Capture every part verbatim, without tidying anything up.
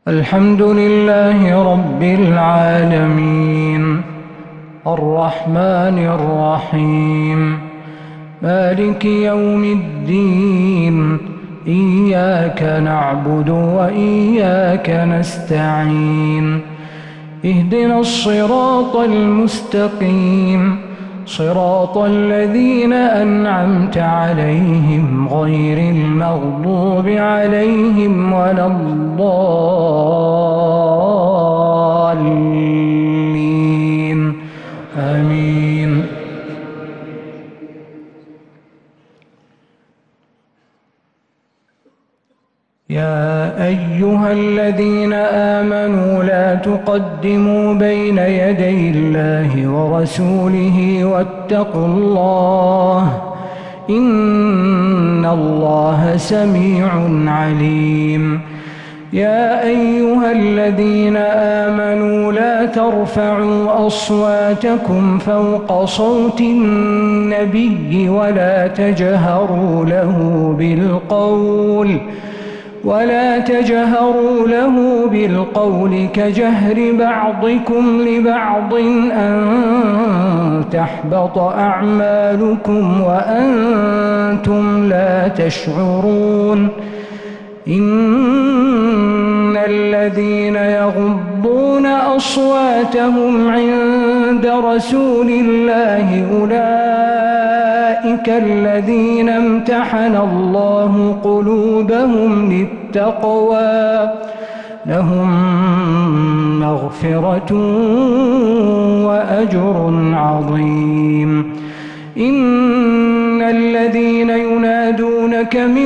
الحمد لله رب العالمين الرحمن الرحيم مالك يوم الدين إياك نعبد وإياك نستعين اهدنا الصراط المستقيم صراط الذين أنعمت عليهم غير المغضوب عليهم ولا الضالين آمين. يا أيها الذين آمنوا لا تقدموا بين يدي الله ورسوله واتقوا الله إن الله سميع عليم. يا أيها الذين آمنوا لا ترفعوا أصواتكم فوق صوت النبي ولا تجهروا له بالقول ولا تجهروا له بالقول كجهر بعضكم لبعض أن تحبط أعمالكم وأنتم لا تشعرون. إن الذين يغضون أصواتهم عند رسول الله أولئك الذين امتحن الله قلوبهم للتقوى لهم مغفرة وأجر عظيم. إن الذين ينادونك من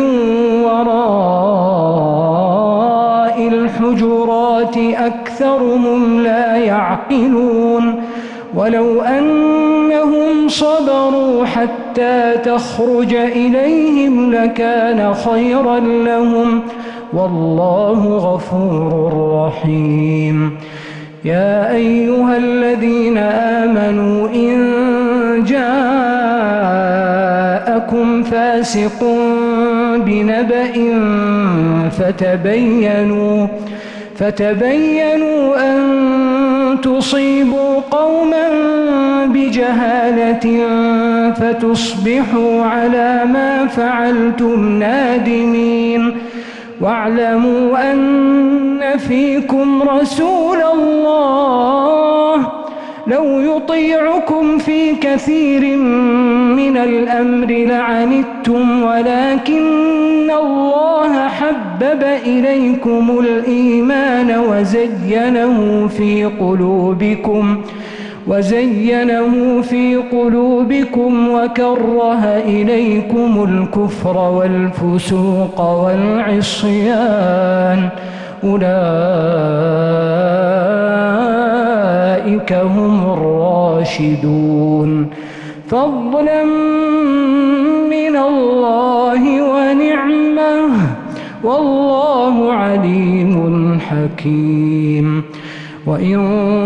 وراء الحجرات أكثرهم لا يعقلون. ولو أنهم صبروا حتى تخرج إليهم لكان خيرا لهم والله غفور رحيم. يا أيها الذين آمنوا إن جاءكم فاسق بنبأ فتبينوا فتبينوا أن تصيبوا قوما بجهالة فتصبحوا على ما فعلتم نادمين. واعلموا أن فيكم رسول الله لو يطيعكم في كثير من الأمر لعنتم ولكن الله حبب إليكم الإيمان وزينه في قلوبكم وزينه في قلوبكم وكره إليكم الكفر والفسوق والعصيان أولئك هم الراشدون فضلا من الله ونعمه والله عليم حكيم. وإن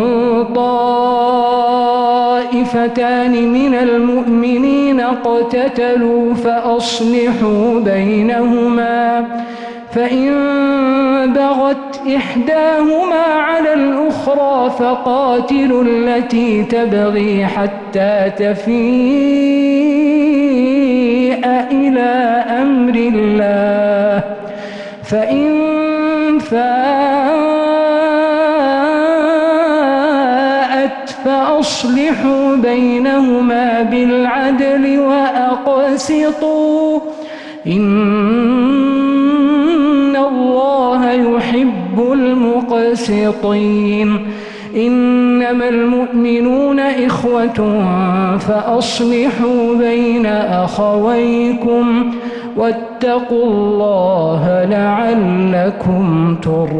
طائفتان من المؤمنين اقتتلوا فأصلحوا بينهما فإن بغت إحداهما على الأخرى فقاتلوا التي تبغي حتى تفيء إلى أمر الله فإن فاءت فأصلحوا بينهما بالعدل وأقسطوا إن الله يحب المقسطين. إنما المؤمنون إخوة فأصلحوا بين أخويكم واتقوا الله لعلكم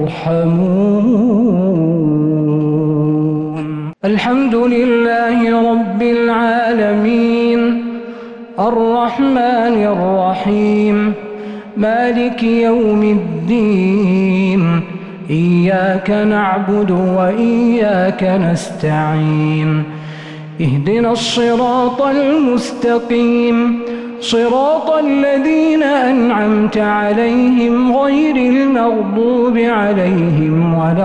ترحمون. الحمد لله رب العالمين الرحمن الرحيم مالك يوم الدين إياك نعبد وإياك نستعين اهدنا الصراط المستقيم صراط الذين أنعمت عليهم غير المغضوب عليهم ولا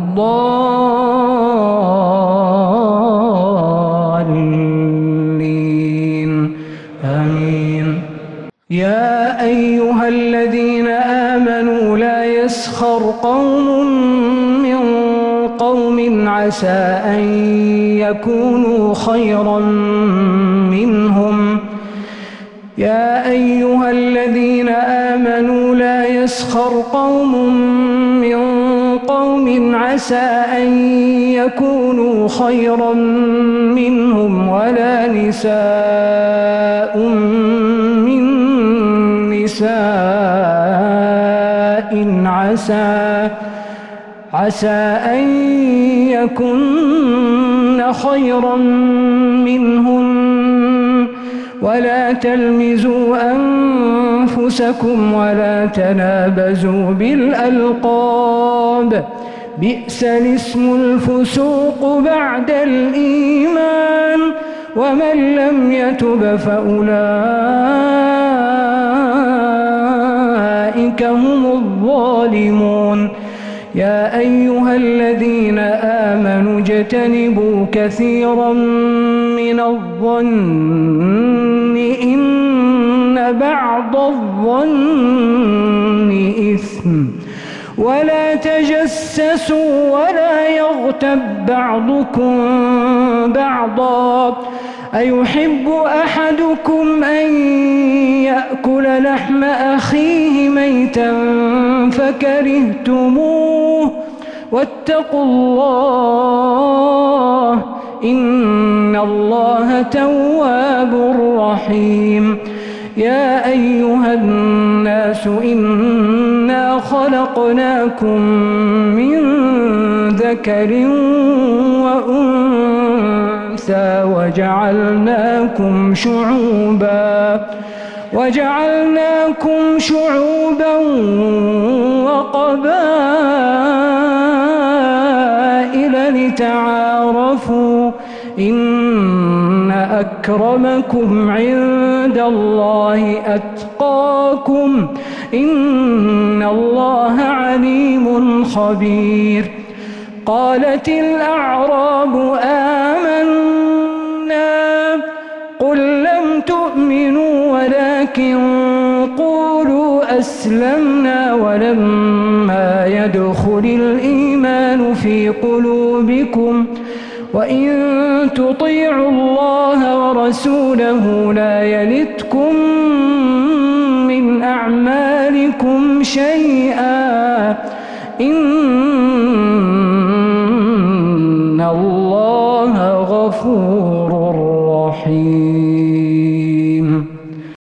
الضالين آمين. يا أيها الذين آمنوا لا يسخر قوم من قوم عسى أن يكونوا خيرا منهم يا أيها الذين آمنوا لا يسخر قوم من قوم عسى أن يكونوا خيرا منهم ولا نساء من نساء عسى عسى أن يكن خيرا منهن ولا تلمزوا أنفسكم ولا تنابزوا بالألقاب بئس الاسم الفسوق بعد الإيمان ومن لم يتب فأولئك هم الظالمون. يا أيها الذين آمنوا اجتنبوا كثيرا من الظن إن بعض الظن إثم ولا تجسسوا ولا يغتب بعضكم بعضا أيحب أحدكم أن يأكل لحم أخيه ميتا فكرهتموه واتقوا الله إن الله تواب رحيم. يا أيها الناس إنا خلقناكم من ذكر وأنثى وجعلناكم شعوبا وجعلناكم شعوبا وقبائل لتعارفوا إن أكرمكم عند الله أتقاكم إن الله عليم خبير. قالت الأعراب آمنا قل لم تؤمنوا ولكن قولوا أسلمنا ولما يدخل الإيمان في قلوبكم وإن تطيعوا الله ورسوله لا يلتكم من أعمالكم شيئا إن الله غفور رحيم.